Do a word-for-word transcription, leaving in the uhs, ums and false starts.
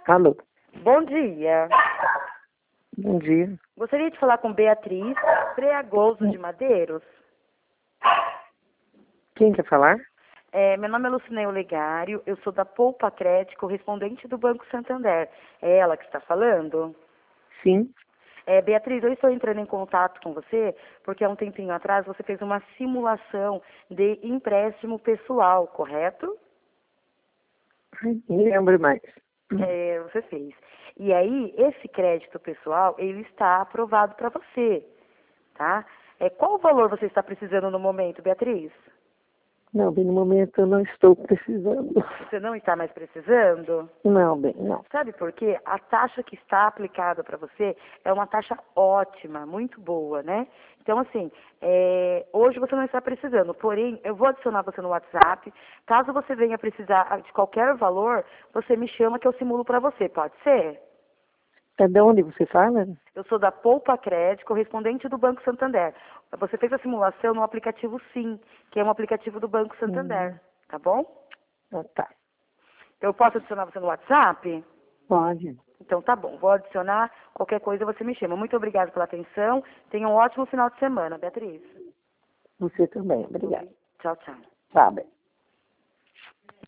Alô, Bom dia. bom dia. Gostaria de falar com Beatriz Preagoso de Madeiros. Quem quer falar? É, meu nome é Lucinei Olegário, eu sou da Poupa Crédito, correspondente do Banco Santander. É ela que está falando? Sim, É, Beatriz, eu estou entrando em contato com você porque há um tempinho atrás você fez uma simulação de empréstimo pessoal, correto? Ai, nem lembro mais. É, você fez. E aí, esse crédito pessoal, ele está aprovado para você, tá? É, qual o valor você está precisando no momento, Beatriz? Não, bem, no momento eu não estou precisando. Você não está mais precisando? Não, bem, não. Sabe por quê? A taxa que está aplicada para você é uma taxa ótima, muito boa, né? Então, assim, é, hoje você não está precisando, porém, eu vou adicionar você no WhatsApp. Caso você venha precisar de qualquer valor, você me chama que eu simulo para você, pode ser? É de onde você fala? Eu sou da Poupa Crédito, correspondente do Banco Santander. Você fez a simulação no aplicativo Sim, que é um aplicativo do Banco Santander, Hum, tá bom? ah, tá. Eu posso adicionar você no WhatsApp? Pode. Então tá bom, vou adicionar. Qualquer coisa você me chama. Muito obrigada pela atenção. Tenha um ótimo final de semana, Beatriz. Você também. Obrigada. Tchau, tchau. Tá bem.